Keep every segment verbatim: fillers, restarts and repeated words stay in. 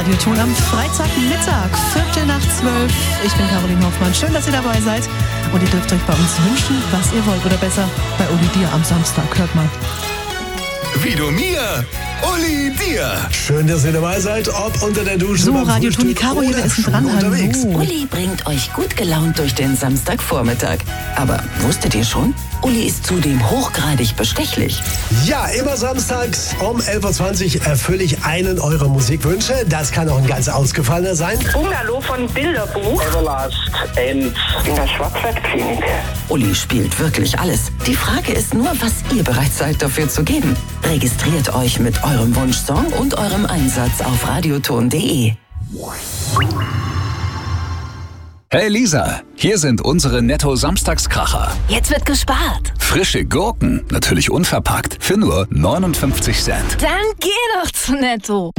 Radioton am Freitagmittag, Viertel nach zwölf. Ich bin Caroline Hoffmann. Schön, dass ihr dabei seid. Und ihr dürft euch bei uns wünschen, was ihr wollt. Oder besser, bei Uli Dir am Samstag. Hört mal. Wie du mir, Uli Dir. Schön, dass ihr dabei seid, ob unter der Dusche, So, beim Radio Frühstück Toni Caro, hier, oder wer ist denn schon dran? unterwegs. Hallo. Uli bringt euch gut gelaunt durch den Samstagvormittag. Aber wusstet ihr schon? Uli ist zudem hochgradig bestechlich. Ja, immer samstags um elf Uhr zwanzig erfülle ich einen eurer Musikwünsche. Das kann auch ein ganz ausgefallener sein. Bungalow von Bilderbuch. Everlast End in der Schwarzwaldklinik. Uli spielt wirklich alles. Die Frage ist nur, was ihr bereit seid dafür zu geben. Registriert euch mit eurem Wunschsong und eurem Einsatz auf radioton punkt de. Hey Lisa, hier sind unsere Netto-Samstagskracher. Jetzt wird gespart. Frische Gurken, natürlich unverpackt, für nur neunundfünfzig Cent. Dann geh doch zu Netto.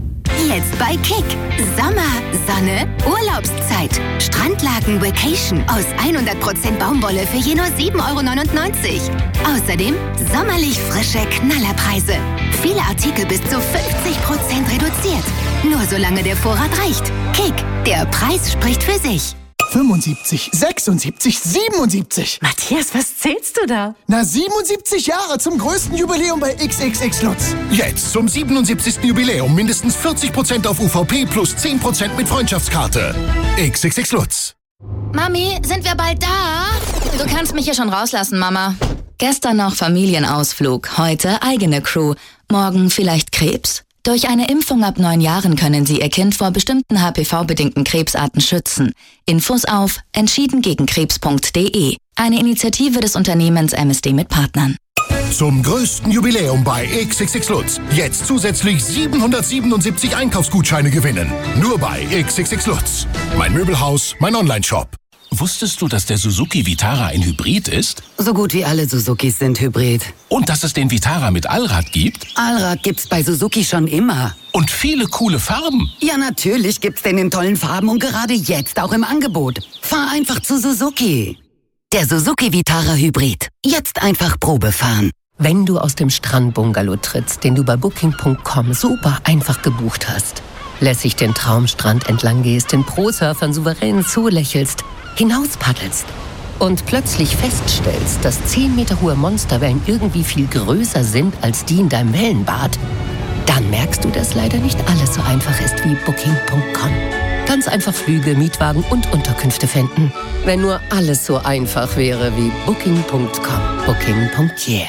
Jetzt bei Kick. Sommer, Sonne, Urlaubszeit. Strandlaken Vacation aus hundert Prozent Baumwolle für je nur sieben Euro neunundneunzig. Außerdem sommerlich frische Knallerpreise. Viele Artikel bis zu fünfzig Prozent reduziert. Nur solange der Vorrat reicht. Kick, der Preis spricht für sich. fünfundsiebzig, sechsundsiebzig, siebenundsiebzig. Matthias, was zählst du da? Na, siebenundsiebzig Jahre zum größten Jubiläum bei X X X Lutz. Jetzt zum siebenundsiebzigsten Jubiläum mindestens vierzig Prozent auf U V P plus zehn Prozent mit Freundschaftskarte. X X X Lutz. Mami, sind wir bald da? Du kannst mich hier schon rauslassen, Mama. Gestern noch Familienausflug, heute eigene Crew, morgen vielleicht Krebs? Durch eine Impfung ab neun Jahren können Sie Ihr Kind vor bestimmten H P V-bedingten Krebsarten schützen. Infos auf entschieden gegen krebs punkt de. Eine Initiative des Unternehmens M S D mit Partnern. Zum größten Jubiläum bei X X X Lutz. Jetzt zusätzlich siebenhundertsiebenundsiebzig Einkaufsgutscheine gewinnen. Nur bei X X X Lutz. Mein Möbelhaus, mein Online-Shop. Wusstest du, dass der Suzuki Vitara ein Hybrid ist? So gut wie alle Suzukis sind Hybrid. Und dass es den Vitara mit Allrad gibt? Allrad gibt's bei Suzuki schon immer. Und viele coole Farben. Ja, natürlich gibt's den in tollen Farben und gerade jetzt auch im Angebot. Fahr einfach zu Suzuki. Der Suzuki Vitara Hybrid. Jetzt einfach Probe fahren. Wenn du aus dem Strandbungalow trittst, den du bei booking punkt com super einfach gebucht hast, lässig den Traumstrand entlang gehst, den Pro-Surfern souverän zulächelst, hinauspaddelst und plötzlich feststellst, dass zehn Meter hohe Monsterwellen irgendwie viel größer sind als die in deinem Wellenbad, dann merkst du, dass leider nicht alles so einfach ist wie booking punkt com. Ganz einfach Flüge, Mietwagen und Unterkünfte finden. Wenn nur alles so einfach wäre wie booking punkt com. booking punkt yeah.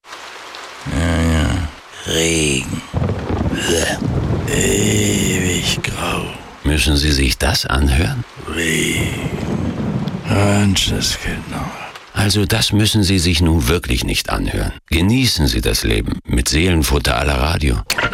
Ja, ja. Regen. Ewig grau. Müssen Sie sich das anhören? Regen. Menschenskinder. Also das müssen Sie sich nun wirklich nicht anhören. Genießen Sie das Leben mit Seelenfutter à la Radio.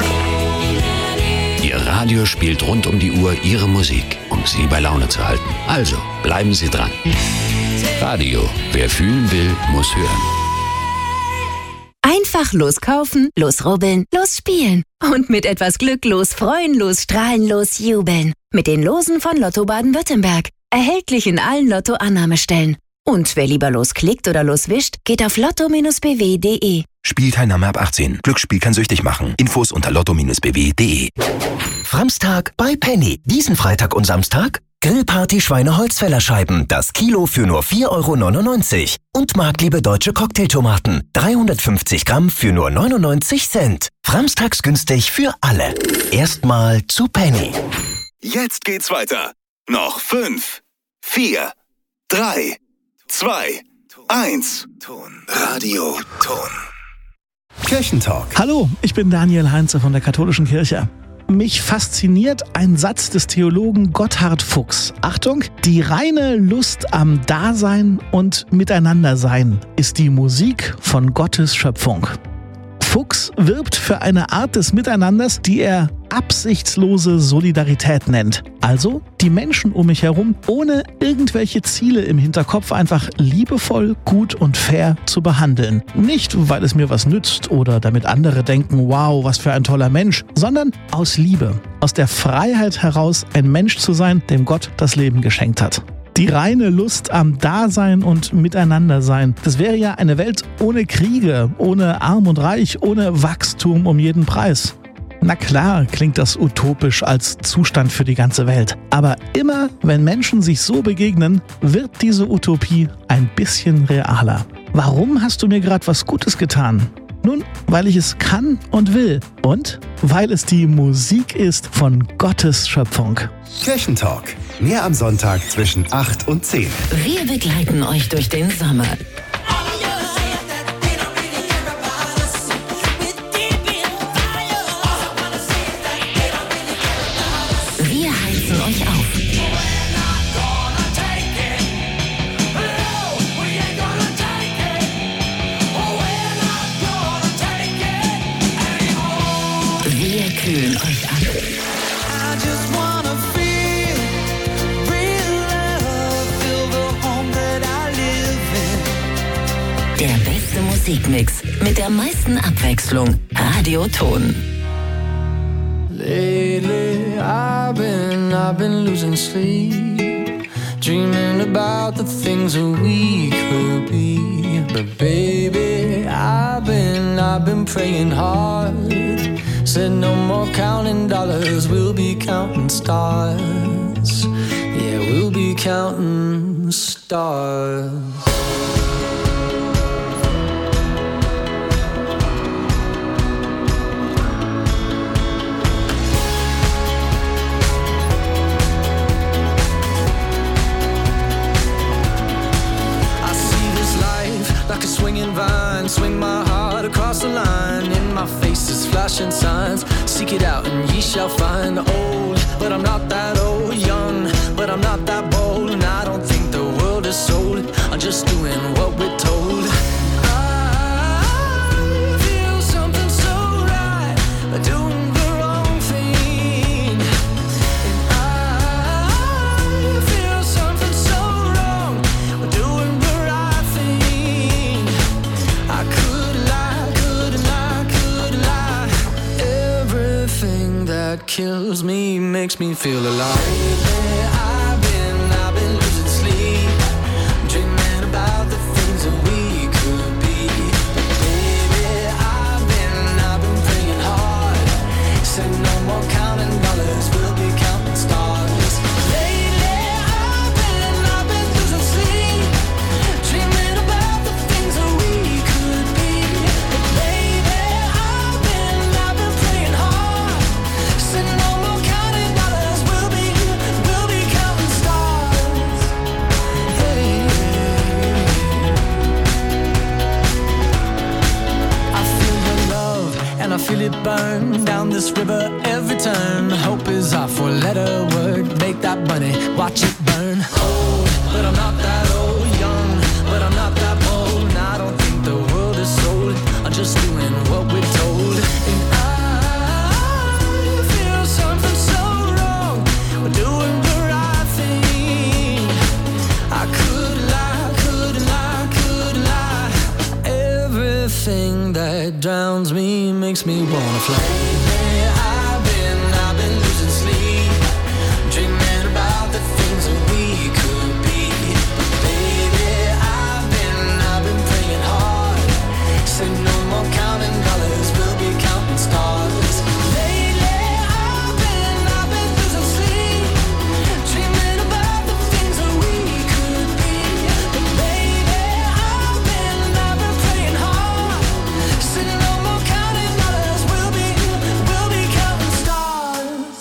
Ihr Radio spielt rund um die Uhr Ihre Musik, um Sie bei Laune zu halten. Also, bleiben Sie dran. Radio, wer fühlen will, muss hören. Einfach loskaufen, losrubbeln, losspielen. Und mit etwas Glück losfreuen, losstrahlen, losjubeln. Mit den Losen von Lotto Baden-Württemberg. Erhältlich in allen Lotto-Annahmestellen. Und wer lieber losklickt oder loswischt, geht auf lotto Bindestrich b w punkt de. Spielteilnahme ab achtzehn. Glücksspiel kann süchtig machen. Infos unter lotto Bindestrich b w punkt de. Framstag bei Penny. Diesen Freitag und Samstag Grillparty Schweineholzfällerscheiben. Das Kilo für nur vier Euro neunundneunzig. Und Marktliebe deutsche Cocktailtomaten. dreihundertfünfzig Gramm für nur neunundneunzig Cent. Framstags günstig für alle. Erstmal zu Penny. Jetzt geht's weiter. Noch fünf, vier, drei, zwei, eins. Radio Ton. Kirchentalk. Hallo, ich bin Daniel Heinze von der Katholischen Kirche. Mich fasziniert ein Satz des Theologen Gotthard Fuchs. Achtung, die reine Lust am Dasein und Miteinandersein ist die Musik von Gottes Schöpfung. Fuchs wirbt für eine Art des Miteinanders, die er absichtslose Solidarität nennt. Also die Menschen um mich herum ohne irgendwelche Ziele im Hinterkopf einfach liebevoll, gut und fair zu behandeln. Nicht, weil es mir was nützt oder damit andere denken, wow, was für ein toller Mensch, sondern aus Liebe, aus der Freiheit heraus, ein Mensch zu sein, dem Gott das Leben geschenkt hat. Die reine Lust am Dasein und Miteinandersein. Das wäre ja eine Welt ohne Kriege, ohne Arm und Reich, ohne Wachstum um jeden Preis. Na klar, klingt das utopisch als Zustand für die ganze Welt. Aber immer, wenn Menschen sich so begegnen, wird diese Utopie ein bisschen realer. Warum hast du mir gerade was Gutes getan? Nun, weil ich es kann und will. Und weil es die Musik ist von Gottes Schöpfung. Kirchentalk. Mehr am Sonntag zwischen acht und zehn. Wir begleiten euch durch den Sommer. Wir heizen euch auf. Wir kühlen euch ab. Der beste Musikmix mit der meisten Abwechslung. Radioton. Lately I've been, I've been losing sleep, dreaming about the things that we could be. But baby, I've been, I've been praying hard. Said no more counting dollars, we'll be counting stars. Yeah, we'll be counting stars. Like a swinging vine, swing my heart across the line. In my face is flashing signs. Seek it out and ye shall find. Old, but I'm not that old. Young, but I'm not that bold. And I don't think the world is sold. I'm just doing what we're told. I feel something so right, doing the wrong thing. And I feel something so wrong, doing the right thing. I could lie, could lie, could lie. Everything that kills me makes me feel alive. Lately I've been, I've been losing sleep, dreaming about the things that we could be. But baby, I've been, I've been praying hard. Said no more counting dollars, we'll be counting stars. Lately I've been, I've been losing sleep, dreaming about the things that we could be. But baby, I've been, I've been praying hard. Said no more counting dollars, we'll be, we'll be counting stars. Hey. I feel your love and I feel it burn down this river every turn. Hope is our four-letter word. Make that money, watch it burn. Old, but I'm not that old. Young, but I'm not that bold. And I don't think the world is sold. I'm just doing what we're told. And I feel something so wrong. We're doing the right thing. I could lie, could lie, could lie. Everything that drowns me makes me wanna fly. Lately I've been, I've been losing sleep, dreaming about the things that we could be. But baby, I've been, I've been praying hard. Said no more counting dollars, we'll be counting stars. Lately I've been, I've been losing sleep, dreaming about the things that we could be. But baby, I've been, I've been praying hard. Said no more counting dollars, we'll be, we'll be counting stars.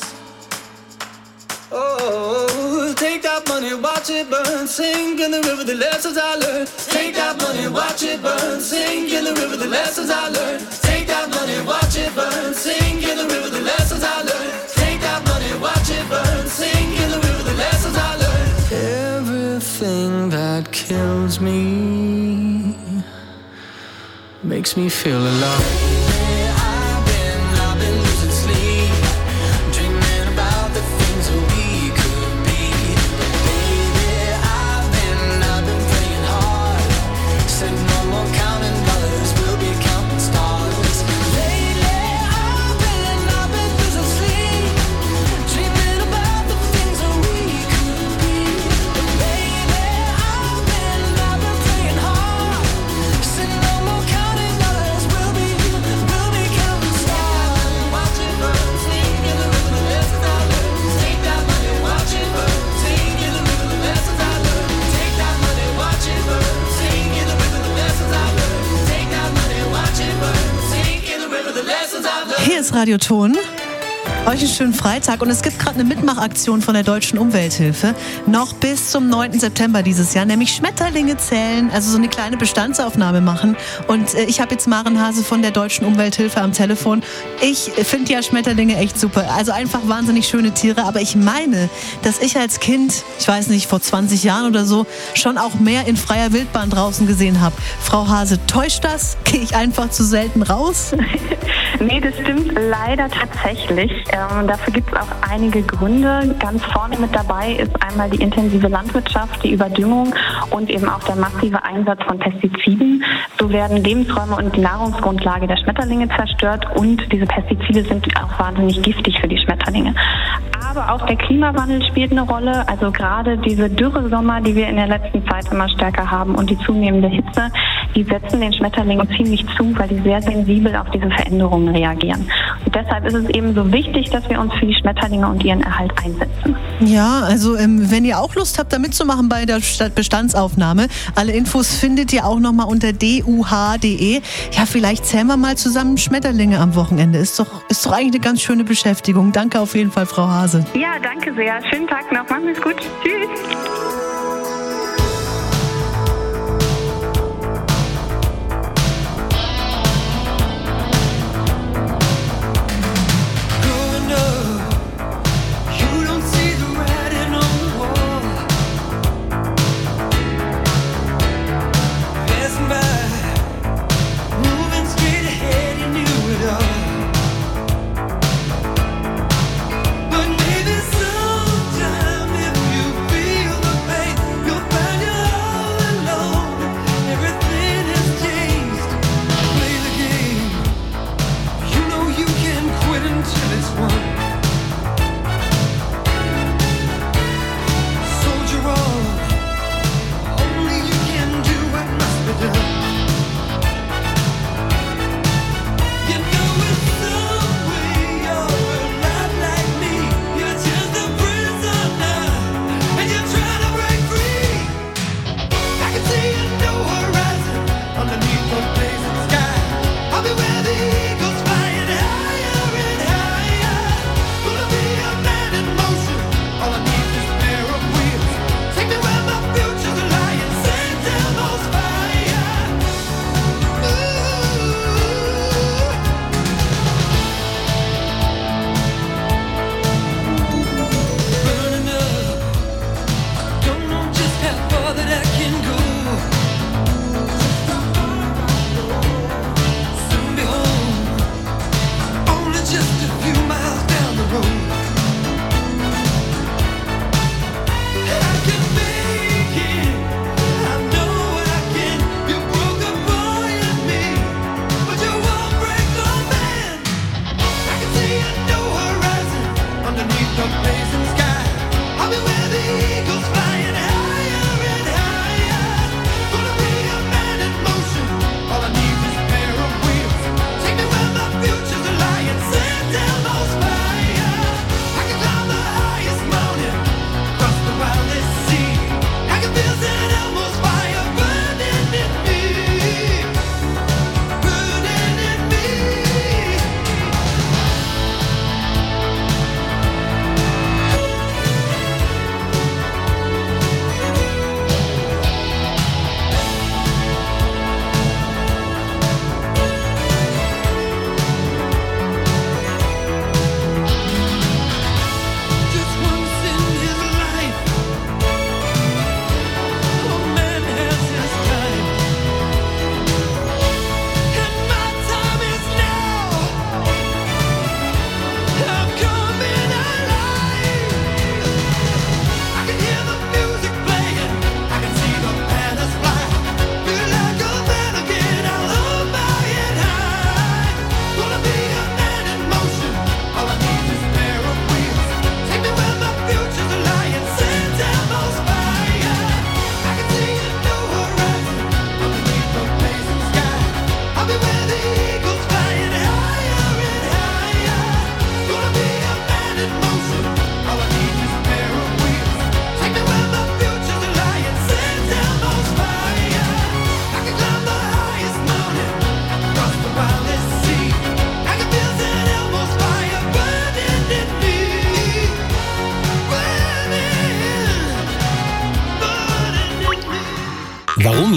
Oh, take that money, watch it burn, sink in the river, the lessons I learned. Take that money, watch it burn, sink in the river, the lessons I learned. Take that money, watch it burn, sink in the river, the lessons I learned. Take that money, watch it burn, sink in the river, the lessons I learned. Everything that kills me makes me feel alive. I've been, I've been losing sleep, dreaming about the things that we could be. Baby, I've been, I've been praying hard. Said no more counting dollars, we'll be counting stars. Lately, I've been, I've been losing sleep, dreaming about the things that we could be. But baby, I've been, I've been praying hard. Said no more counting dollars, we'll be, ist Radio Ton. Euch einen schönen Freitag und es gibt gerade eine Mitmachaktion von der Deutschen Umwelthilfe noch bis zum neunten September dieses Jahr, nämlich Schmetterlinge zählen, also so eine kleine Bestandsaufnahme machen. Und äh, ich habe jetzt Maren Hase von der Deutschen Umwelthilfe am Telefon. Ich finde ja Schmetterlinge echt super, also einfach wahnsinnig schöne Tiere, aber ich meine, dass ich als Kind, ich weiß nicht, vor zwanzig Jahren oder so, schon auch mehr in freier Wildbahn draußen gesehen habe. Frau Hase, täuscht das? Gehe ich einfach zu selten raus? Nee, das stimmt leider tatsächlich. Ähm, dafür gibt es auch einige Gründe. Ganz vorne mit dabei ist einmal die intensive Landwirtschaft, die Überdüngung und eben auch der massive Einsatz von Pestiziden. So werden Lebensräume und die Nahrungsgrundlage der Schmetterlinge zerstört und diese Pestizide sind auch wahnsinnig giftig für die Schmetterlinge. Aber auch der Klimawandel spielt eine Rolle. Also gerade diese Dürresommer, die wir in der letzten Zeit immer stärker haben und die zunehmende Hitze, die setzen den Schmetterlingen ziemlich zu, weil die sehr sensibel auf diese Veränderungen reagieren. Und deshalb ist es eben so wichtig, dass wir uns für die Schmetterlinge und ihren Erhalt einsetzen. Ja, also ähm, wenn ihr auch Lust habt, da mitzumachen bei der Bestandsaufnahme, alle Infos findet ihr auch nochmal unter d u h punkt d e. Ja, vielleicht zählen wir mal zusammen Schmetterlinge am Wochenende. Ist doch, ist doch eigentlich eine ganz schöne Beschäftigung. Danke auf jeden Fall, Frau Hase. Ja, danke sehr. Schönen Tag noch. Machen Sie es gut. Tschüss. But maybe sometime if you feel the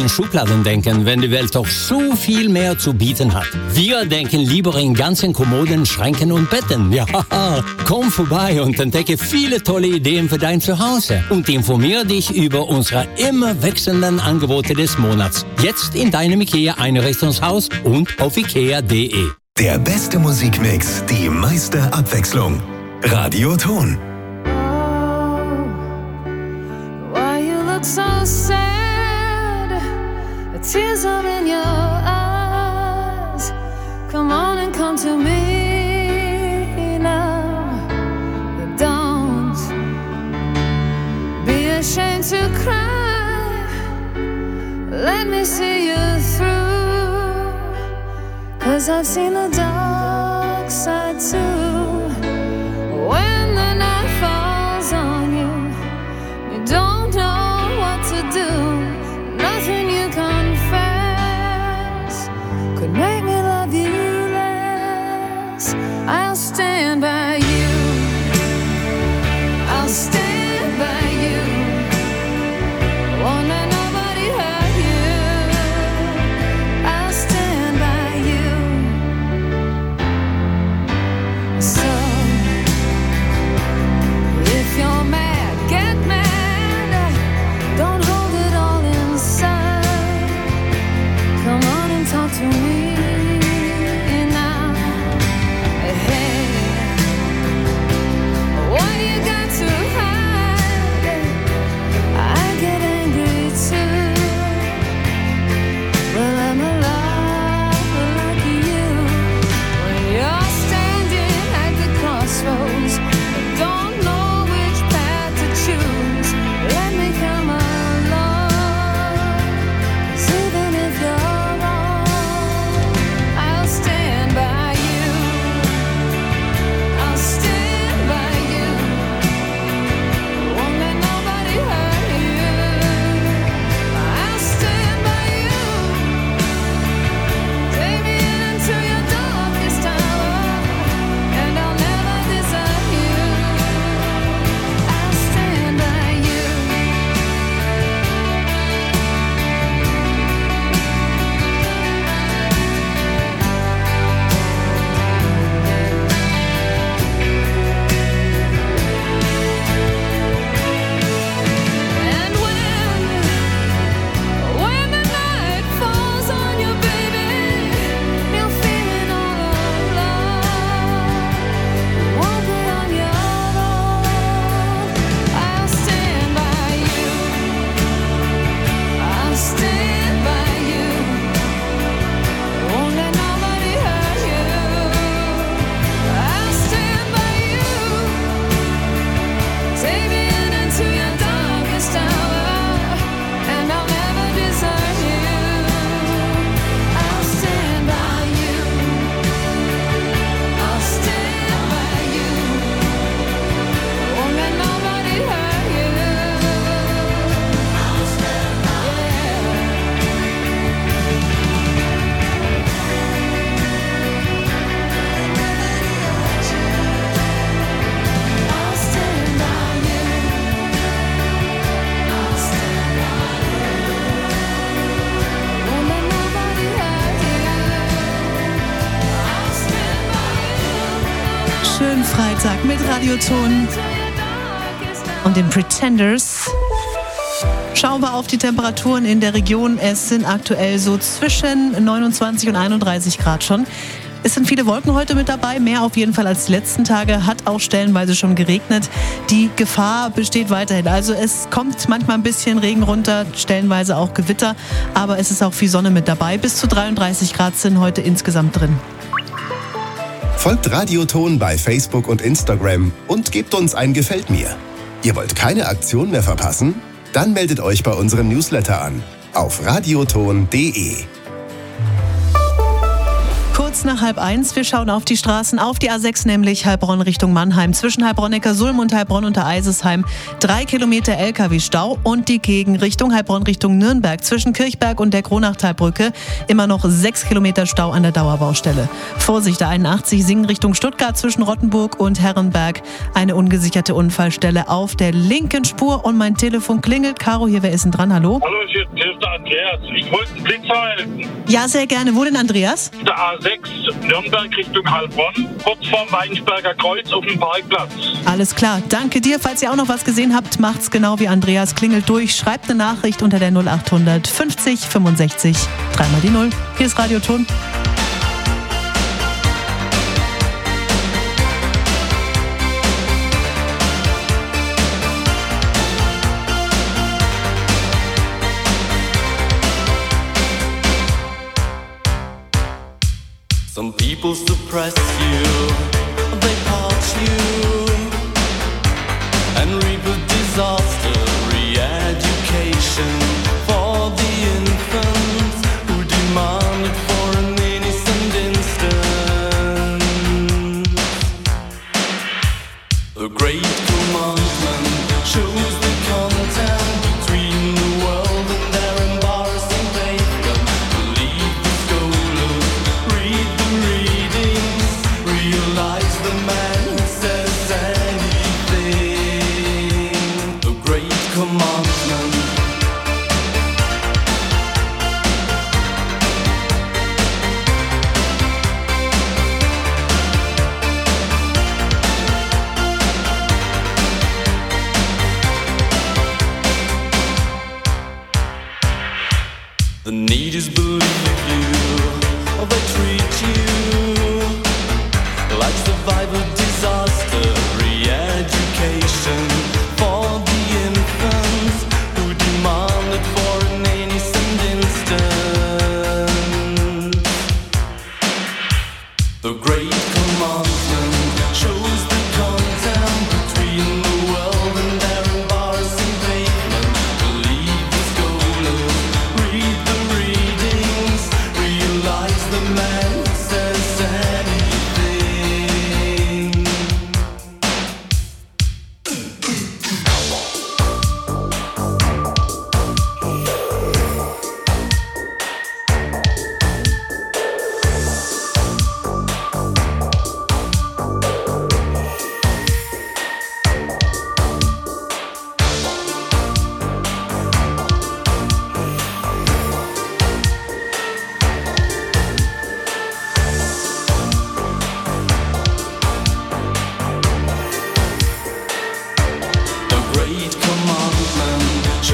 in Schubladen denken, wenn die Welt doch so viel mehr zu bieten hat. Wir denken lieber in ganzen Kommoden, Schränken und Betten. Ja, komm vorbei und entdecke viele tolle Ideen für dein Zuhause. Und informiere dich über unsere immer wechselnden Angebote des Monats. Jetzt in deinem IKEA-Einrichtungshaus und auf ikea punkt de. Der beste Musikmix, die meiste Abwechslung. Radioton. Why you look so sad? The tears are in your eyes. Come on and come to me now. Don't be ashamed to cry. Let me see you through. 'Cause I've seen the dark side too. When the night falls on you, you don't know what to do. Nothing you confess could make me love you less. I'll stand by you. I'll stand by you. Won't let nobody hurt you. I'll stand by you. So if you're mad, get mad. Don't hold it all inside. Come on and talk to me now. Hey, what you got to hide? I get angry too. Well, I'm alive like you. When you're standing at the crossroads, don't know which path to choose. Let me come along. 'Cause even if you're wrong, I'll stand by you. I'll stand by you. Won't let nobody hurt you. I'll stand by you. Take me into your darkest hour, and I'll never desert you. I'll stand by you. And when, when the night falls on you, baby, you're feeling all alone. Won't be on your own. I'll stand by you. I'll stand by you. Won't let nobody hurt you. I'll stand by you. Take me in into your darkest hour, and I'll never desert you. I'll stand by you. I'll stand by you. Won't let nobody hurt you. I'll stand by you. I'll stand by you. I'll stand by you. Won't let nobody hurt you. I'll stand by you. Schönen Freitag mit Radioton und den Pretenders. Schauen wir auf die Temperaturen in der Region. Es sind aktuell so zwischen neunundzwanzig und einunddreißig Grad schon. Es sind viele Wolken heute mit dabei, mehr auf jeden Fall als die letzten Tage. Hat auch stellenweise schon geregnet. Die Gefahr besteht weiterhin. Also es kommt manchmal ein bisschen Regen runter, stellenweise auch Gewitter. Aber es ist auch viel Sonne mit dabei. Bis zu dreiunddreißig Grad sind heute insgesamt drin. Folgt Radioton bei Facebook und Instagram und gebt uns ein Gefällt mir. Ihr wollt keine Aktion mehr verpassen? Dann meldet euch bei unserem Newsletter an auf radioton punkt de. Kurz kurz nach halb eins. Wir schauen auf die Straßen, auf die A sechs, nämlich Heilbronn Richtung Mannheim. Zwischen Heilbronn-Neckarsulm und Heilbronn unter Eisesheim drei Kilometer L K W-Stau und die Gegenrichtung Heilbronn Richtung Nürnberg. Zwischen Kirchberg und der Kronachtalbrücke immer noch sechs Kilometer Stau an der Dauerbaustelle. Vorsicht, der einundachtzig Singen Richtung Stuttgart zwischen Rottenburg und Herrenberg. Eine ungesicherte Unfallstelle auf der linken Spur und mein Telefon klingelt. Caro, hier, wer ist denn dran? Hallo? Hallo, hier ist der Andreas. Ich wollte einen Blitz halten. Ja, sehr gerne. Wo denn, Andreas? Der A sechs, Nürnberg Richtung Heilbronn, kurz vorm Weinsberger Kreuz auf dem Parkplatz. Alles klar, danke dir. Falls ihr auch noch was gesehen habt, macht's genau wie Andreas. Klingelt durch, schreibt eine Nachricht unter der null acht hundert fünfzig fünfundsechzig. Dreimal die Null. Hier ist Radioton. Some people suppress you, they parch you, and reap a disaster, re-education for the infants who demand it for an innocent instant. The great commandment shows the content between the world and their embarrassing pavement. Believe the scholars, read the readings, realize the man who says anything. The great commandment. The need is believe you, or they treat you like survival disaster, re-education for the infants who demand it for an innocent instant. The great commandment shows the content between the world and their embarrassing pavement. Believe the scholars, read the readings, realize the man who says anything.